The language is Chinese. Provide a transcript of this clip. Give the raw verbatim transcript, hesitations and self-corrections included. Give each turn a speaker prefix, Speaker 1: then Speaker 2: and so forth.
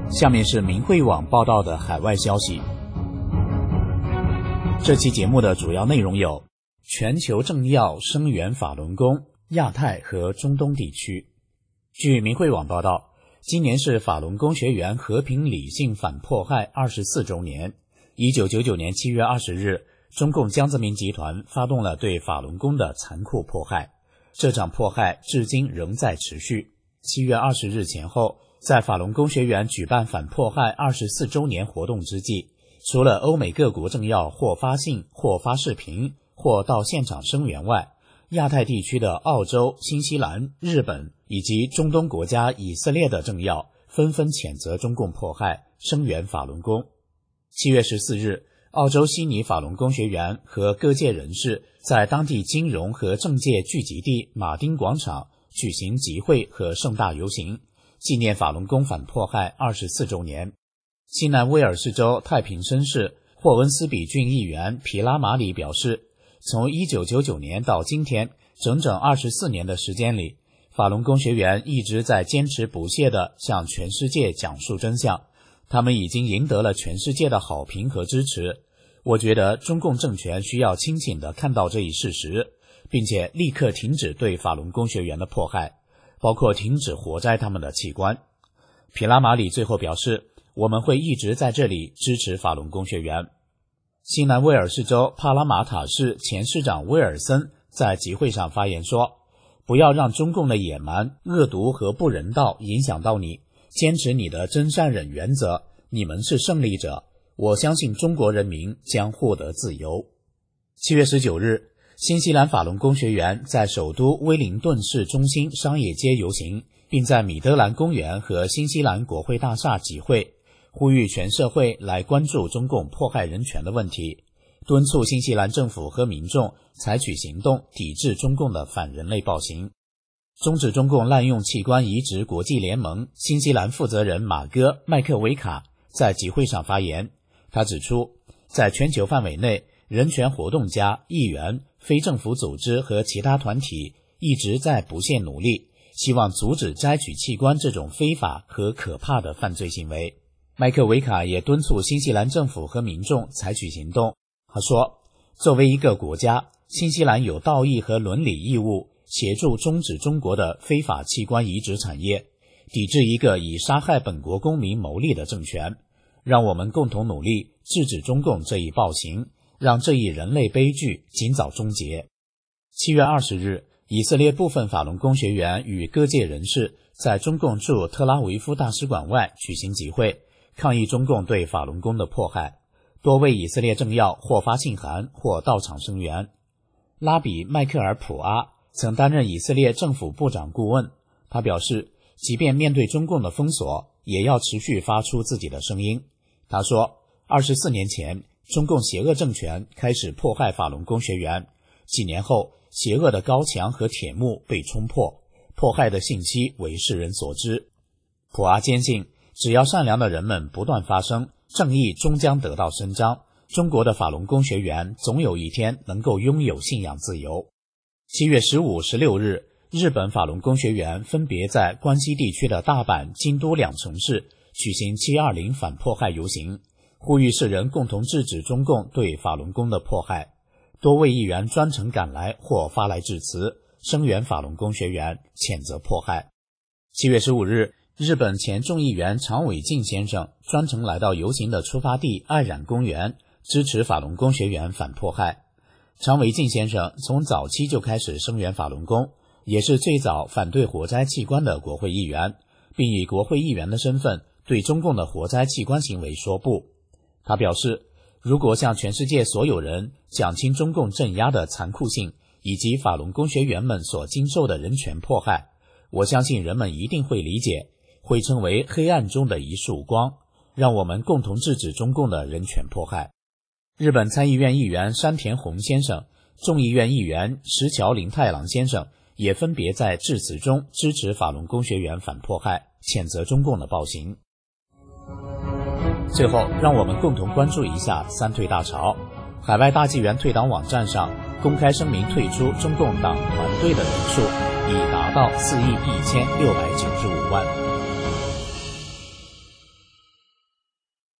Speaker 1: 下面是明慧网报道的海外消息。这期节目的主要内容有：全球政要声援法轮功，亚太和中东地区。据明慧网报道，今年是法轮功学员和平理性反迫害二十四周年。一九九九年七月二十日，中共江泽民集团发动了对法轮功的残酷迫害，这场迫害至今仍在持续。七月二十日前后，在法轮功学员举办反迫害二十四周年活动之际，除了欧美各国政要或发信、或发视频、或到现场声援外，亚太地区的澳洲、新西兰、日本以及中东国家以色列的政要纷纷谴责中共迫害，声援法轮功。七月十四日，澳洲悉尼法轮功学员和各界人士在当地金融和政界聚集地马丁广场举行集会和盛大游行，纪念法轮功反迫害二十四周年。新南威尔士州太平绅士霍温斯比郡议员皮拉马里表示，从一九九九年到今天，整整二十四年的时间里，法轮功学员一直在坚持不懈地向全世界讲述真相，他们已经赢得了全世界的好评和支持。我觉得中共政权需要清醒地看到这一事实，并且立刻停止对法轮功学员的迫害，包括停止活摘他们的器官。皮拉马里最后表示，我们会一直在这里支持法轮功学员。新南威尔士州帕拉马塔市前市长威尔森在集会上发言说，不要让中共的野蛮、恶毒和不人道影响到你，坚持你的真善忍原则，你们是胜利者，我相信中国人民将获得自由。七月十九日，新西兰法轮功学员在首都威灵顿市中心商业街游行，并在米德兰公园和新西兰国会大厦集会，呼吁全社会来关注中共迫害人权的问题，敦促新西兰政府和民众采取行动抵制中共的反人类暴行。终止中共滥用器官移植国际联盟新西兰负责人马戈·麦克维卡在集会上发言，他指出，在全球范围内，人权活动家、议员、非政府组织和其他团体一直在不懈努力，希望阻止摘取器官这种非法和可怕的犯罪行为。麦克维卡也敦促新西兰政府和民众采取行动。他说，作为一个国家，新西兰有道义和伦理义务协助终止中国的非法器官移植产业，抵制一个以杀害本国公民牟利的政权。让我们共同努力制止中共这一暴行，让这一人类悲剧尽早终结。七月二十日，以色列部分法轮功学员与各界人士在中共驻特拉维夫大使馆外举行集会，抗议中共对法轮功的迫害。多位以色列政要或发信函或到场声援。拉比迈克尔·普阿曾担任以色列政府部长顾问，他表示，即便面对中共的封锁，也要持续发出自己的声音。他说，二十四年前，中共邪恶政权开始迫害法轮功学员，几年后，邪恶的高墙和铁幕被冲破，迫害的信息为世人所知。普阿坚信，只要善良的人们不断发声，正义终将得到伸张，中国的法轮功学员总有一天能够拥有信仰自由。七月十五、十六日，日本法轮功学员分别在关西地区的大阪、京都两城市举行七二零反迫害游行，呼吁世人共同制止中共对法轮功的迫害。多位议员专程赶来或发来致辞，声援法轮功学员，谴责迫害。七月十五日，日本前众议员长尾敬先生专程来到游行的出发地爱染公园，支持法轮功学员反迫害。长尾敬先生从早期就开始声援法轮功，也是最早反对活摘器官的国会议员，并以国会议员的身份对中共的活摘器官行为说不。他表示，如果向全世界所有人讲清中共镇压的残酷性以及法轮功学员们所经受的人权迫害，我相信人们一定会理解，会成为黑暗中的一束光，让我们共同制止中共的人权迫害。日本参议院议员山田宏先生、众议院议员石桥林太郎先生也分别在致辞中支持法轮功学员反迫害，谴责中共的暴行。最后，让我们共同关注一下三退大潮。海外大纪元退党网站上公开声明退出中共党团队的人数已达到四亿一千六百九十五万。